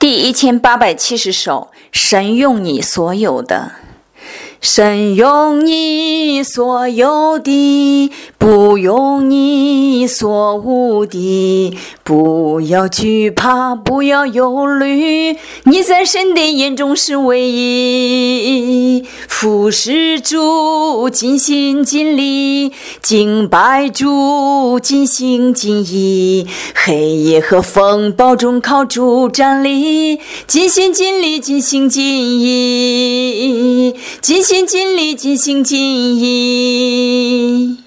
第1870首，神用你所有的。神用你所有的，不用你所无的，不要惧怕，不要忧虑，你在神的眼中是唯一。服侍主，尽心尽力，敬拜主，尽心尽意，黑夜和风暴中靠主站立，尽心尽力，尽心尽意，尽心尽力，尽心尽意。